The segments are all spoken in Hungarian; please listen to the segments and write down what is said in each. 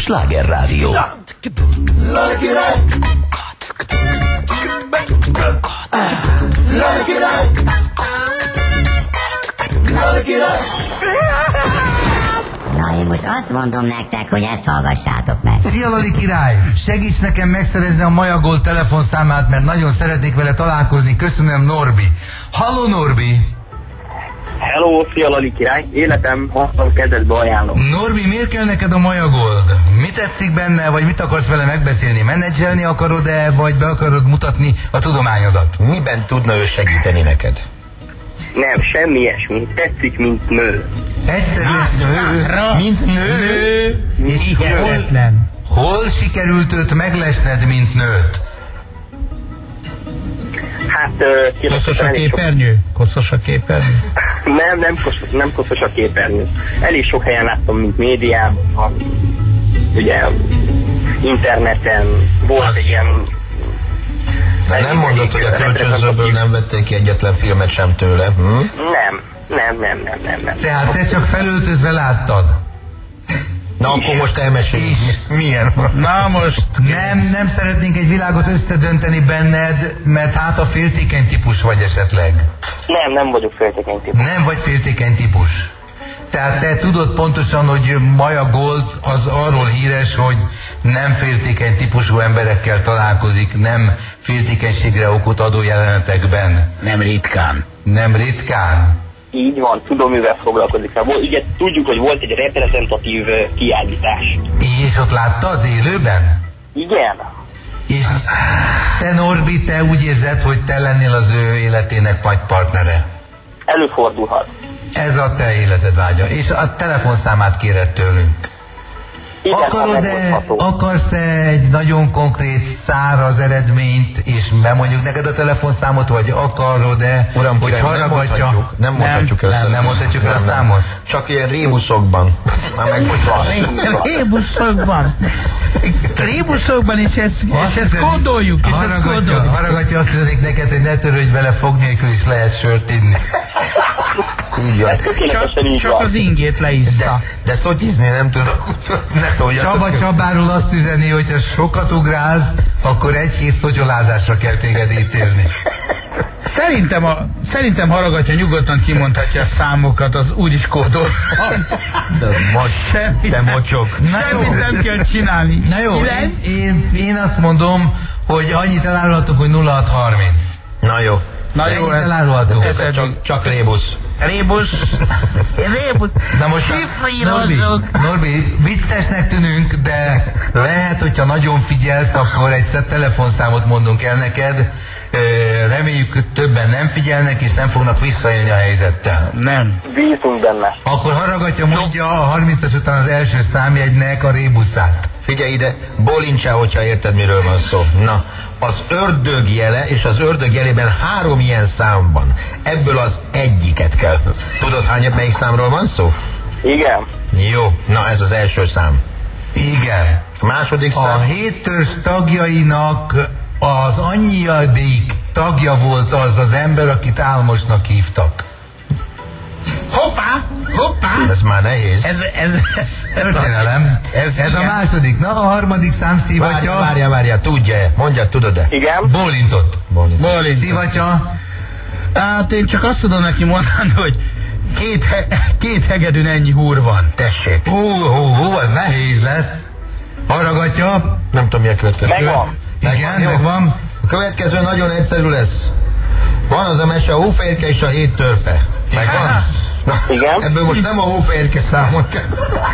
slágerrádió. Na, én most azt mondom nektek, hogy ezt hallgassátok meg. Szia, Lali király! Segíts nekem megszerezni a Maja Gold telefonszámát, mert nagyon szeretnék vele találkozni. Köszönöm, Norbi. Halló, Norbi! Hello, szia, Lali király! Életem hatalom kezedbe ajánlom. Norbi, miért kell neked a Maja Gold? Mi tetszik benne, vagy mit akarsz vele megbeszélni? Menedzselni akarod-e, vagy be akarod mutatni a tudományodat? Miben tudna ő segíteni neked? Nem, semmi ilyesmi. Tetszik, mint nő. Egyszerűen Mint nő? És hol sikerült őt meglesned, mint nőt? Hát, koszos a képernyő? Koszos a képernyő? Nem koszos a képernyő. Elég sok helyen láttam, mint médiában, ugye, interneten, volt egy ilyen... De nem mondod, hogy a kölcsönzőből nem vették ki egyetlen filmet sem tőle? Nem. Tehát te csak felöltözve láttad? Na akkor most elmesélj. Milyen? Na most... Nem szeretnénk egy világot összedönteni benned, mert hát a féltékeny típus vagy esetleg. Nem vagyok féltékeny típus. Nem vagy féltékeny típus. Tehát te tudod pontosan, hogy Maja Gold az arról híres, hogy nem féltékeny típusú emberekkel találkozik, nem féltékenységre okot adó jelenetekben. Nem ritkán. Nem ritkán? Így van, tudom, mivel foglalkozik. Ugye tudjuk, hogy volt egy reprezentatív kiállítás. És ott láttad élőben? Igen. És te, Norbi, te úgy érzed, hogy te lennél az ő életének nagy partnere? Előfordulhat. Ez a te életed vágya. És a telefonszámát kéred tőlünk. Akarsz-e egy nagyon konkrét, száraz eredményt, és bemondjuk neked a telefonszámot, vagy akarod-e, Uram, hogy hallgatja? Nem mondhatjuk el a számot? Csak ilyen rébuszokban. Már Rébuszokban is ezt kódoljuk. Haragatja, azt mondjuk neked, hogy ne törődj vele, fog nélkül is lehet sört inni. Csak az ingét leiszta. De szotyizni nem tudok, ne toljatok. Csaba Csabáról azt üzeni, hogy ha sokat ugrálsz, akkor egy hét szotyolázásra kell téged ítélni. Szerintem Haragatja nyugodtan kimondhatja a számokat, az úgyis kódol. Te mocsok. Semmit nem kell csinálni. Na jó, én azt mondom, hogy annyit elárulhatok, hogy 0630. Na jó. Ennyit elárulhatok. Csak rébusz. Rébusz. Na most, Norbi, viccesnek tűnünk, de lehet, hogyha nagyon figyelsz, akkor egy telefonszámot mondunk el neked. Reméljük, hogy többen nem figyelnek, és nem fognak visszaélni a helyzettel. Nem. Bízunk benne. Akkor Haragatja mondja a 30-as után az első számjegynek a rébuszát. Figyelj ide, bólincsál, hogyha érted, miről van szó. Na, az ördög jele, és az ördög jelében 3 ilyen szám van. Ebből az egyiket kell. Tudod, melyik számról van szó? Igen. Jó, na ez az első szám. Igen. A második szám? A 7 törzs tagjainak az annyiadik tagja volt az ember, akit Álmosnak hívtak. Hoppá! Ez már nehéz. Ez történelem. Ez a második. Na, a harmadik szám Szivatya. Várjál, tudja-e? Tudod-e? Igen. Bólintott. Szivatya. Hát én csak azt tudom neki mondani, hogy két hegedűn ennyi húr van. Tessék. Az nehéz lesz. Haragatja. Nem tudom, mi a következő. Igen, megvan. A következő nagyon egyszerű lesz. Van az a mese, a hófehérke és a 7 törpe. Megvan? Igen. Ebből most nem a hófehérke számot kell.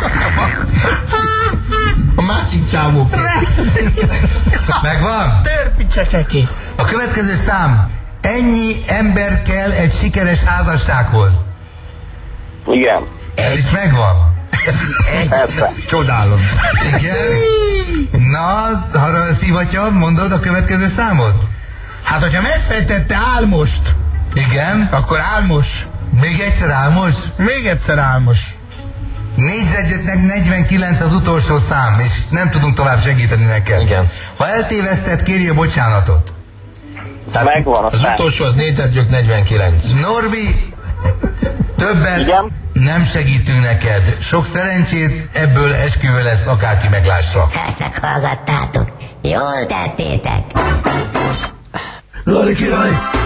A másik csávó. Megvan? Törpi csekeké. A következő szám. Ennyi ember kell egy sikeres házassághoz. Igen. Ez is megvan. Persze. Csodálom. Igen. Na, Szivatya, mondod a következő számot? Hát, hogyha megfejtette Álmost. Igen. Akkor Álmos. Még egyszer Álmos? Még egyszer Álmos. 449 az utolsó szám, és nem tudunk tovább segíteni neked. Igen. Ha eltévesztett, kérje bocsánatot. Megvan a az szám. utolsó az 449. Norbi, nem segítünk neked. Sok szerencsét, ebből esküvő lesz, akárki meglássa. Ezt hallgattátok. Jól tettétek. Lari király!